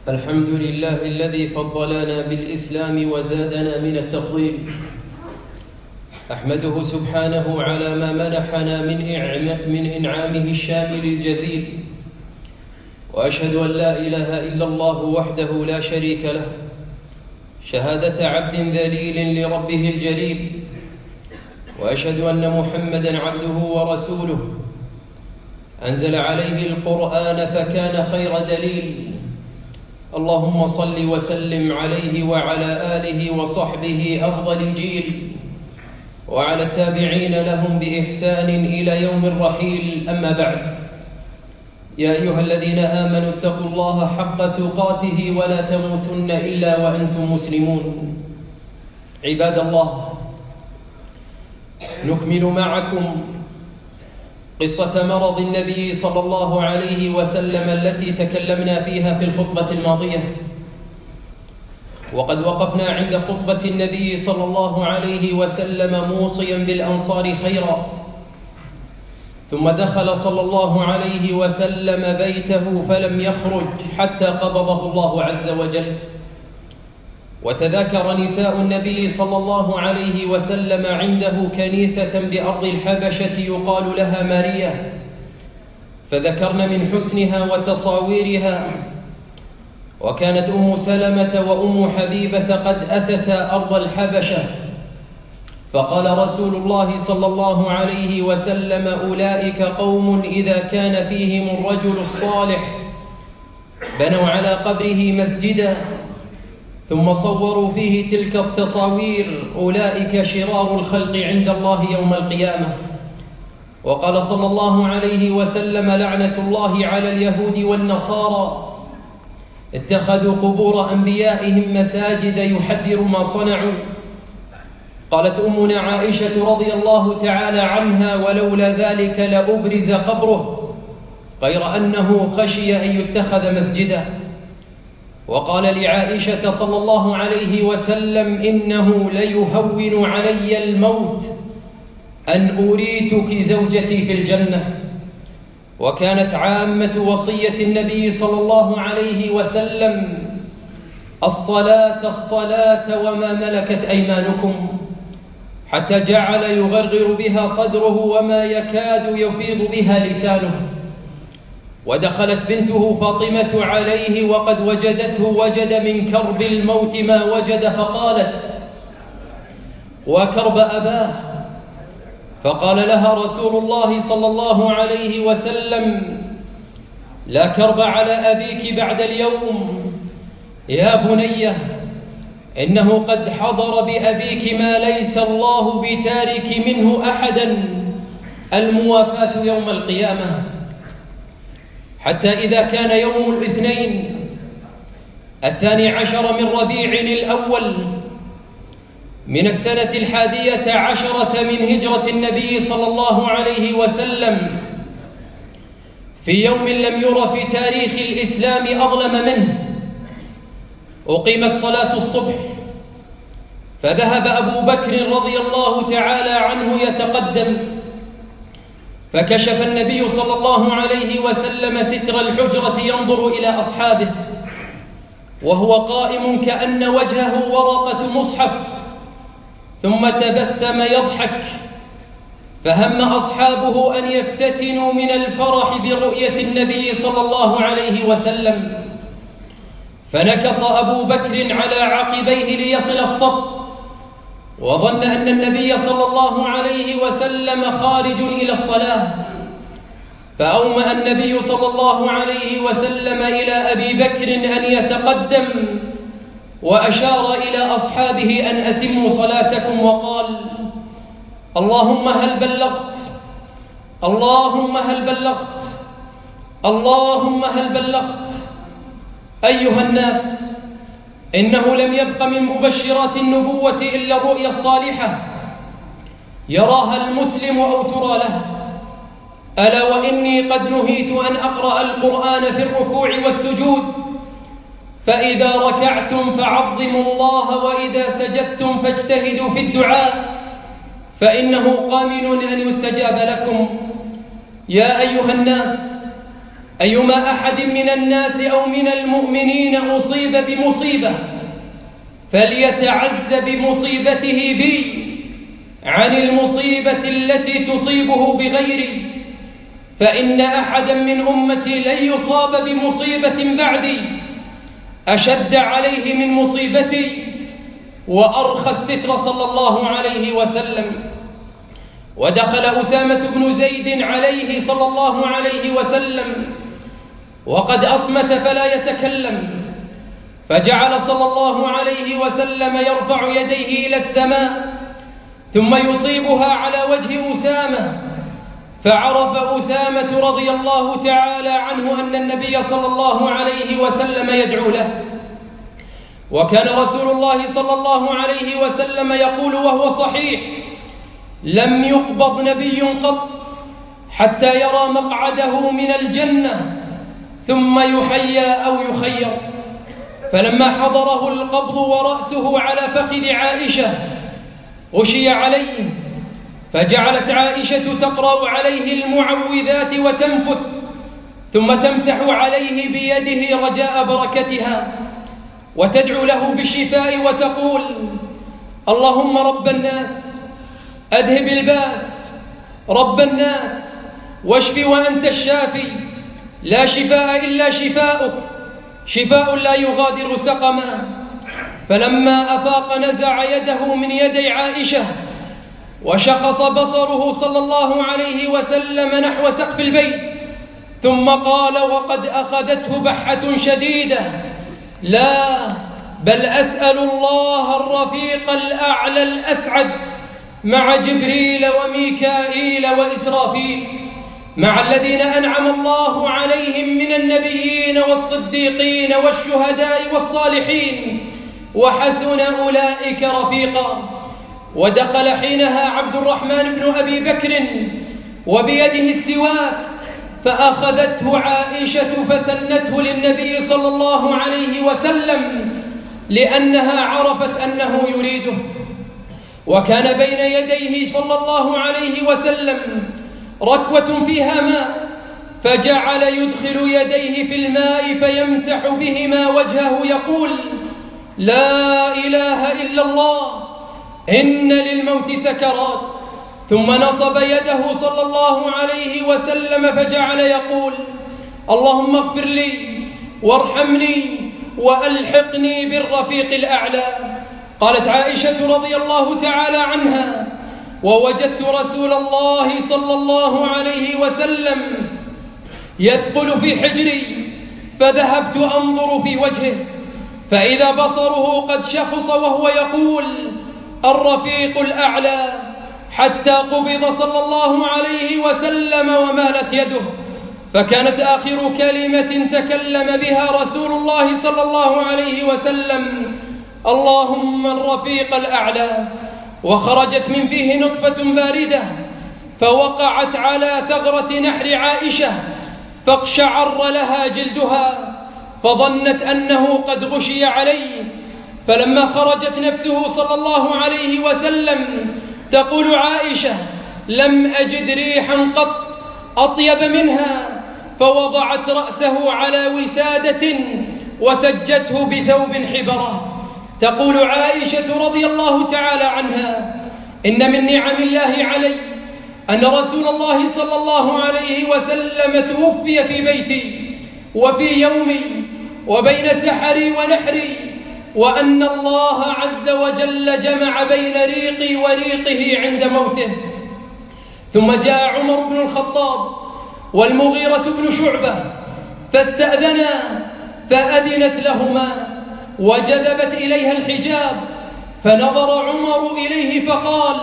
الحمد لله الذي فضلنا بالإسلام وزادنا من التفضيل. أحمده سبحانه على ما منحنا من إنعامه الشامل الجزيل، وأشهد أن لا إله إلا الله وحده لا شريك له، شهادة عبد ذليل لربه الجليل، وأشهد أن محمدًا عبده ورسوله أنزل عليه القرآن فكان خير دليل. اللهم صل وسلم عليه وعلى آله وصحبه أفضل الجيل، وعلى التابعين لهم بإحسان إلى يوم الرحيل. أما بعد، يا أيها الذين آمنوا اتقوا الله حق تقاته ولا تموتن إلا وأنتم مسلمون. عباد الله، نكمل معكم قصة مرض النبي صلى الله عليه وسلم التي تكلمنا فيها في الخطبة الماضية، وقد وقفنا عند خطبة النبي صلى الله عليه وسلم موصيا بالأنصار خيرا، ثم دخل صلى الله عليه وسلم بيته فلم يخرج حتى قبضه الله عز وجل. وتذاكر نساء النبي صلى الله عليه وسلم عنده كنيسة بأرض الحبشة يقال لها ماريا، فذكرن من حسنها وتصاويرها. وكانت أم سلمة وأم حبيبة قد أتتا أرض الحبشة، فقال رسول الله صلى الله عليه وسلم: أولئك قوم إذا كان فيهم الرجل الصالح بنوا على قبره مسجدا ثم صوروا فيه تلك التصاوير، أولئك شرار الخلق عند الله يوم القيامة. وقال صلى الله عليه وسلم: لعنة الله على اليهود والنصارى، اتخذوا قبور أنبيائهم مساجد يحذر ما صنعوا. قالت أمنا عائشة رضي الله تعالى عنها: ولولا ذلك لأبرز قبره، غير أنه خشي أن يتخذ مسجدا. وقال لعائشة صلى الله عليه وسلم: إنه ليهون علي الموت أن أريتك زوجتي في الجنة. وكانت عامة وصية النبي صلى الله عليه وسلم: الصلاة الصلاة وما ملكت أيمانكم، حتى جعل يغرغر بها صدره وما يكاد يفيض بها لسانه. ودخلت بنته فاطمة عليه وقد وجدته وجد من كرب الموت ما وجد، فقالت: وكرب أباه. فقال لها رسول الله صلى الله عليه وسلم: لا كرب على أبيك بعد اليوم يا بنية، إنه قد حضر بأبيك ما ليس الله بتارك منه أحدا، الموافاة يوم القيامة. حتى إذا كان يوم الاثنين 12 من ربيع الأول من السنة 11 من هجرة النبي صلى الله عليه وسلم، في يوم لم ير في تاريخ الإسلام أظلم منه، أقيمت صلاة الصبح، فذهب أبو بكر رضي الله تعالى عنه يتقدم، فكشف النبي صلى الله عليه وسلم ستر الحجرة ينظر إلى أصحابه، وهو قائم كأن وجهه ورقة مصحف، ثم تبسم يضحك، فهم أصحابه أن يفتتنوا من الفرح برؤية النبي صلى الله عليه وسلم، فنكص أبو بكر على عقبيه ليصل الصف، وظن أن النبي صلى الله عليه وسلم خارج إلى الصلاة، فأومأ النبي صلى الله عليه وسلم إلى أبي بكر أن يتقدم، وأشار إلى أصحابه أن أتموا صلاتكم، وقال: اللهم هل بلغت؟ اللهم هل بلغت؟ اللهم هل بلغت؟ أيها الناس، إنه لم يبق من مبشرات النبوة إلا الرؤيا الصالحة يراها المسلم أو ترى له. ألا وإني قد نهيت أن أقرأ القرآن في الركوع والسجود، فإذا ركعتم فعظموا الله، وإذا سجدتم فاجتهدوا في الدعاء، فإنه قامل أن يستجاب لكم. يا أيها الناس، أيما أحد من الناس أو من المؤمنين أصيب بمصيبة فليتعز بمصيبته بي عن المصيبة التي تصيبه بغيري، فإن أحدا من أمتي لن يصاب بمصيبة بعدي أشد عليه من مصيبتي، وأرخى الستر صلى الله عليه وسلم. ودخل أسامة بن زيد عليه صلى الله عليه وسلم وقد أصمت فلا يتكلم، فجعل صلى الله عليه وسلم يرفع يديه إلى السماء ثم يصيبها على وجه أسامة، فعرف أسامة رضي الله تعالى عنه أن النبي صلى الله عليه وسلم يدعو له. وكان رسول الله صلى الله عليه وسلم يقول وهو صحيح: لم يقبض نبي قط حتى يرى مقعده من الجنة ثم يحيى أو يخير. فلما حضره القبض ورأسه على فخذ عائشة غشي عليه، فجعلت عائشة تقرأ عليه المعوذات وتنفث ثم تمسح عليه بيده رجاء بركتها وتدعو له بالشفاء وتقول: اللهم رب الناس أذهب الباس، رب الناس واشف وأنت الشافي، لا شفاء إلا شفاؤك، شفاء لا يغادر سقما. فلما أفاق نزع يده من يدي عائشة وشخص بصره صلى الله عليه وسلم نحو سقف البيت، ثم قال وقد أخذته بحة شديدة: لا، بل أسأل الله الرفيق الأعلى الأسعد مع جبريل وميكائيل وإسرافيل، مع الذين أنعم الله عليهم من النبيين والصديقين والشهداء والصالحين، وحسن أولئك رفيقا. ودخل حينها عبد الرحمن بن أبي بكر وبيده السواك، فأخذته عائشة فسنته للنبي صلى الله عليه وسلم لأنها عرفت أنه يريده. وكان بين يديه صلى الله عليه وسلم ركوة فيها ماء، فجعل يدخل يديه في الماء فيمسح بهما وجهه يقول: لا إله إلا الله، إن للموت سكرات. ثم نصب يده صلى الله عليه وسلم فجعل يقول: اللهم اغفر لي وارحمني وألحقني بالرفيق الأعلى. قالت عائشة رضي الله تعالى عنها: ووجدت رسول الله صلى الله عليه وسلم يثقل في حجري، فذهبت أنظر في وجهه فإذا بصره قد شخص وهو يقول: الرفيق الأعلى، حتى قبض صلى الله عليه وسلم ومالت يده. فكانت آخر كلمة تكلم بها رسول الله صلى الله عليه وسلم: اللهم الرفيق الأعلى. وخرجت من فيه نطفة باردة فوقعت على ثغرة نحر عائشة فاقشعر لها جلدها، فظنت أنه قد غشي عليه. فلما خرجت نفسه صلى الله عليه وسلم تقول عائشة: لم أجد ريحا قط أطيب منها، فوضعت رأسه على وسادة وسجته بثوب حبره. تقول عائشة رضي الله تعالى عنها: إن من نعم الله علي أن رسول الله صلى الله عليه وسلم توفي في بيتي وفي يومي وبين سحري ونحري، وأن الله عز وجل جمع بين ريقي وريقه عند موته. ثم جاء عمر بن الخطاب والمغيرة بن شعبة فاستأذنا، فأذنت لهما وجذبت إليها الحجاب، فنظر عمر إليه فقال: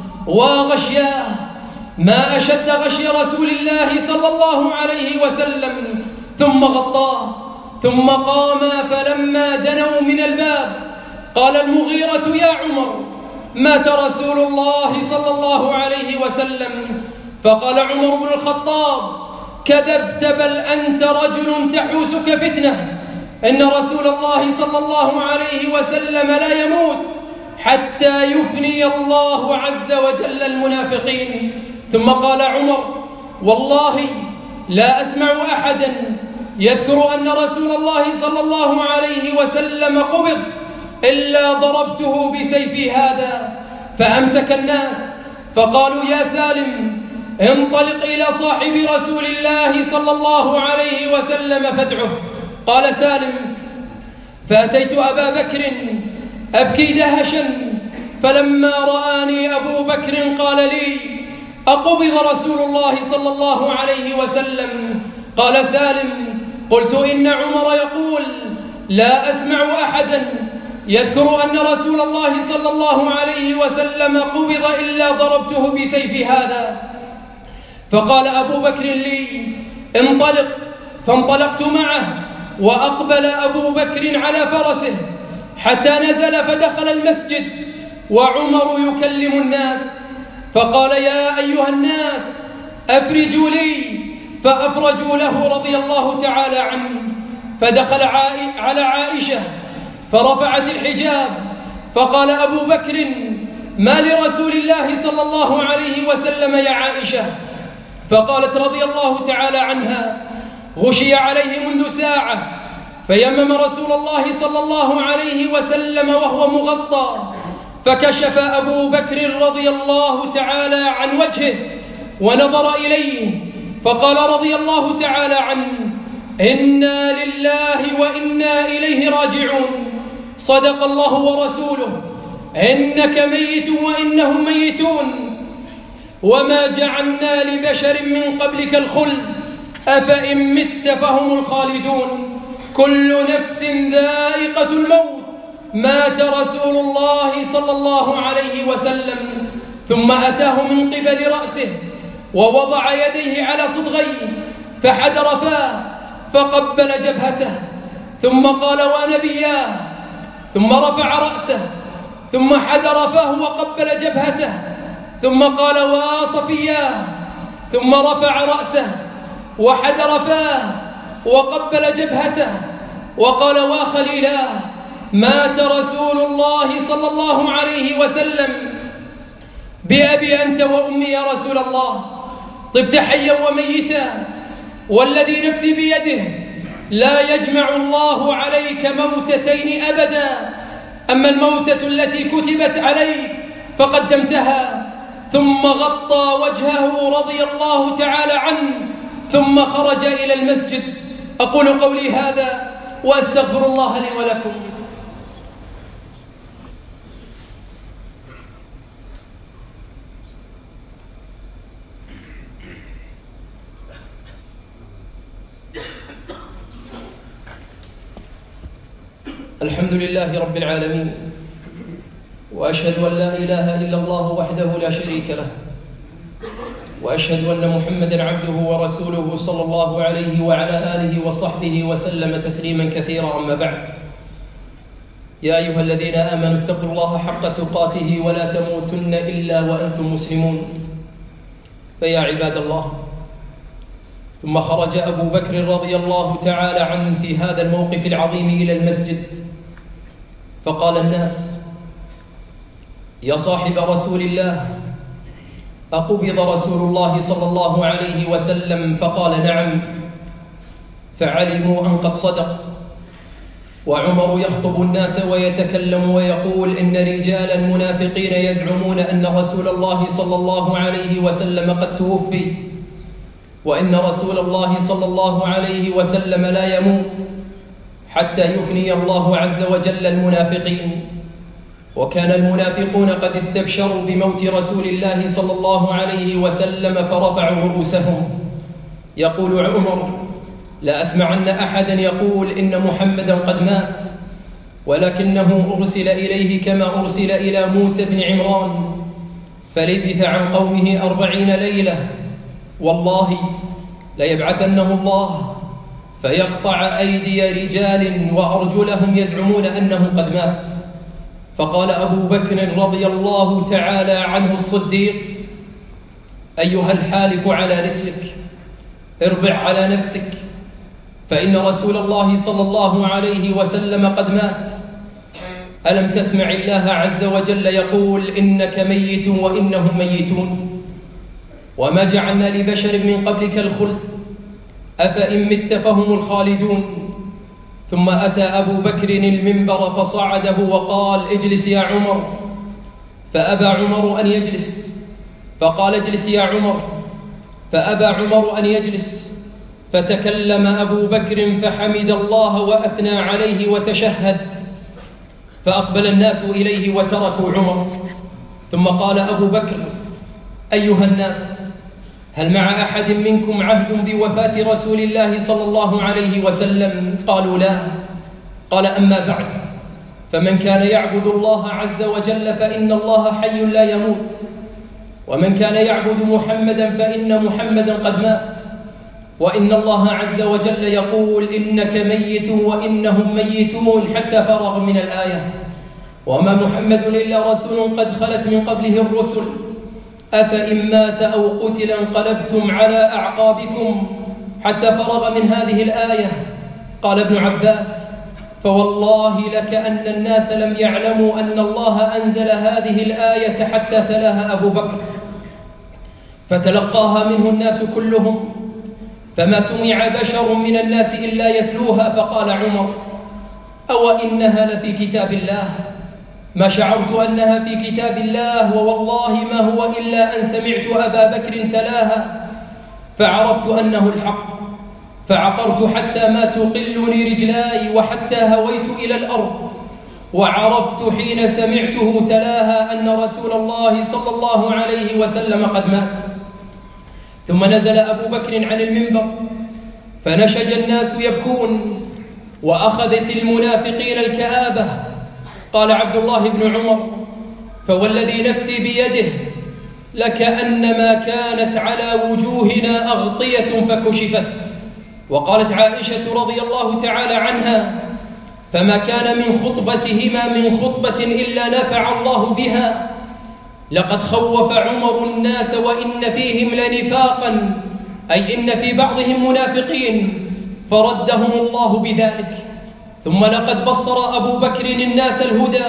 وغشياه، ما أشد غشي رسول الله صلى الله عليه وسلم. ثم غطاه، ثم قاما، فلما دنوا من الباب قال المغيرة: يا عمر، مات رسول الله صلى الله عليه وسلم. فقال عمر بن الخطاب: كذبت، بل أنت رجل تحوسك فتنة، إن رسول الله صلى الله عليه وسلم لا يموت حتى يفني الله عز وجل المنافقين. ثم قال عمر: والله لا أسمع أحدا يذكر أن رسول الله صلى الله عليه وسلم قبض إلا ضربته بسيفي هذا. فأمسك الناس فقالوا يا سالم انطلق إلى صاحب رسول الله صلى الله عليه وسلم فادعه. قال سالم فأتيت أبا بكر أبكي دهشا، فلما رآني أبو بكر قال لي أقبض رسول الله صلى الله عليه وسلم؟ قال سالم قلت إن عمر يقول لا أسمع أحدا يذكر أن رسول الله صلى الله عليه وسلم قبض إلا ضربته بسيف هذا. فقال أبو بكر لي انطلق، فانطلقت معه، وأقبل أبو بكر على فرسه حتى نزل فدخل المسجد وعمر يكلم الناس، فقال يا أيها الناس أفرجوا لي، فأفرجوا له رضي الله تعالى عنه. فدخل على عائشة فرفعت الحجاب، فقال أبو بكر ما لرسول الله صلى الله عليه وسلم يا عائشة؟ فقالت رضي الله تعالى عنها غشي عليه منذ ساعة، فيمم رسول الله صلى الله عليه وسلم وهو مغطى، فكشف أبو بكر رضي الله تعالى عن وجهه ونظر إليه، فقال رضي الله تعالى عنه إنا لله وإنا إليه راجعون، صدق الله ورسوله، إنك ميت وإنهم ميتون، وما جعلنا لبشر من قبلك الخلد أفإن مت فهم الخالدون، كل نفس ذائقة الموت، مات رسول الله صلى الله عليه وسلم. ثم أتاه من قبل رأسه ووضع يديه على صدغيه فحدر فاه فقبل جبهته، ثم قال ونبياه، ثم رفع رأسه ثم حدر فاه وقبل جبهته، ثم قال وصفياه، ثم رفع رأسه وحدر فاه وقبل جبهته، وقال وخليلاه، مات رسول الله صلى الله عليه وسلم. بأبي أنت وأمي يا رسول الله، طبت حيا وميتا، والذي نفسي بيده لا يجمع الله عليك موتتين أبدا، أما الموتة التي كتبت عليك فقدمتها. ثم غطى وجهه رضي الله تعالى عنه ثم خرج إلى المسجد. أقول قولي هذا وأستغفر الله لي ولكم. الحمد لله رب العالمين، وأشهد أن لا إله إلا الله وحده لا شريك له، وأشهد أن محمدًا عبده ورسوله صلى الله عليه وعلى آله وصحبه وسلم تسليمًا كثيرًا. أما بعد، يا أيها الذين آمنوا اتقوا الله حق تقاته ولا تموتن إلا وأنتم مسلمون. فيا عباد الله، ثم خرج أبو بكر رضي الله تعالى عنه في هذا الموقف العظيم إلى المسجد، فقال الناس يا صاحب رسول الله، أقبض رسول الله صلى الله عليه وسلم؟ فقال نعم، فعلموا أن قد صدق. وعمر يخطب الناس ويتكلم ويقول إن رجالا منافقين يزعمون أن رسول الله صلى الله عليه وسلم قد توفي، وإن رسول الله صلى الله عليه وسلم لا يموت حتى يفني الله عز وجل المنافقين. وكان المنافقون قد استبشروا بموت رسول الله صلى الله عليه وسلم فرفعوا رؤوسهم. يقول عمر لا أسمعن أحدا يقول إن محمدا قد مات، ولكنه أرسل إليه كما أرسل إلى موسى بن عمران، فلبث عن قومه 40 ليلة، والله ليبعثنه الله فيقطع أيدي رجال وأرجلهم يزعمون أنه قد مات. فقال أبو بكر رضي الله تعالى عنه الصديق أيها الحالف على رسلك، اربع على نفسك، فإن رسول الله صلى الله عليه وسلم قد مات. ألم تسمع الله عز وجل يقول إنك ميت وإنهم ميتون، وما جعلنا لبشر من قبلك الخلد أفإن مت فهم الخالدون. ثم أتى أبو بكر المنبر فصعده وقال: اجلس يا عمر. فأبى عمر أن يجلس، فقال: اجلس يا عمر. فأبى عمر أن يجلس، فتكلم أبو بكر فحمد الله وأثنى عليه وتشهد، فأقبل الناس إليه وتركوا عمر. ثم قال أبو بكر: أيها الناس، هل مع أحد منكم عهد بوفاة رسول الله صلى الله عليه وسلم؟ قالوا: لا. قال: أما بعد، فمن كان يعبد الله عز وجل فإن الله حي لا يموت، ومن كان يعبد محمدا فإن محمدا قد مات، وإن الله عز وجل يقول: إنك ميت وإنهم ميتون، حتى فرغ من الآية. وما محمد إلا رسول قد خلت من قبله الرسل، أفإن مات أو قتل انقلبتم على أعقابكم، حتى فرغ من هذه الآية. قال ابن عباس: فوالله لكأن الناس لم يعلموا أن الله أنزل هذه الآية حتى تلاها أبو بكر، فتلقاها منه الناس كلهم، فما سمع بشر من الناس إلا يتلوها. فقال عمر: أو إنها لفي كتاب الله؟ ما شعرت أنها في كتاب الله، ووالله ما هو إلا أن سمعت أبا بكر تلاها فعرفت أنه الحق، فعقرت حتى ما تقلني رجلاي، وحتى هويت إلى الأرض، وعرفت حين سمعته تلاها أن رسول الله صلى الله عليه وسلم قد مات. ثم نزل أبو بكر عن المنبر فنشج الناس يبكون، وأخذت المنافقين الكآبة. قال عبد الله بن عمر: فوالذي نفسي بيده لكأنما كانت على وجوهنا أغطية فكشفت. وقالت عائشة رضي الله تعالى عنها: فما كان من خطبتهما من خطبة إلا نفع الله بها. لقد خوف عمر الناس وإن فيهم لنفاقا، أي إن في بعضهم منافقين، فردهم الله بذلك. ثم لقد بصر أبو بكر الناس الهدى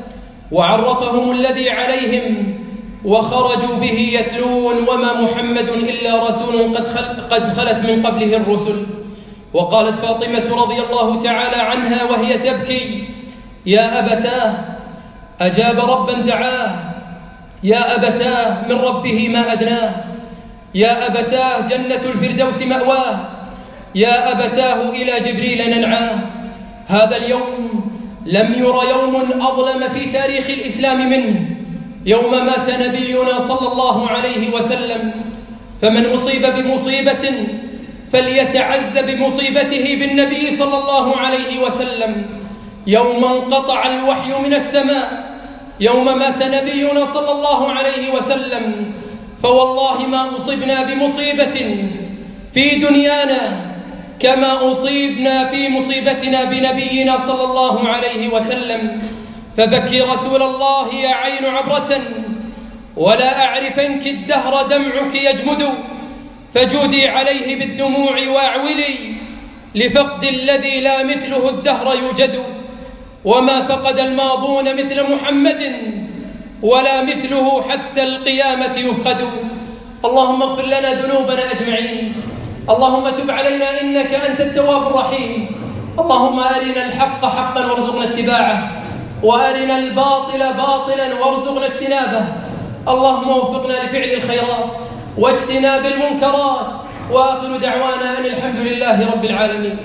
وعرفهم الذي عليهم، وخرجوا به يتلون: وما محمد إلا رسول قد خلت من قبله الرسل. وقالت فاطمة رضي الله تعالى عنها وهي تبكي: يا أبتاه، أجاب ربا دعاه، يا أبتاه من ربه ما أدناه، يا أبتاه جنة الفردوس مأواه، يا أبتاه إلى جبريل ننعاه. هذا اليوم لم ير يوم أظلم في تاريخ الإسلام منه، يوم مات نبينا صلى الله عليه وسلم. فمن أصيب بمصيبة فليتعز بمصيبته بالنبي صلى الله عليه وسلم. يوم انقطع الوحي من السماء، يوم مات نبينا صلى الله عليه وسلم، فوالله ما أصبنا بمصيبة في دنيانا كما أصيبنا في مصيبتنا بنبينا صلى الله عليه وسلم. فبكي رسول الله يا عين عبرة، ولا أعرفنك الدهر دمعك يجمد، فجودي عليه بالدموع واعولي، لفقد الذي لا مثله الدهر يوجد. وما فقد الماضون مثل محمد، ولا مثله حتى القيامة يفقد. اللهم اغفر لنا ذنوبنا أجمعين، اللهم تب علينا إنك أنت التواب الرحيم. اللهم أرنا الحق حقا وارزقنا اتباعه، وأرنا الباطل باطلا وارزقنا اجتنابه. اللهم وفقنا لفعل الخيرات واجتناب المنكرات، وآخر دعوانا أن الحمد لله رب العالمين.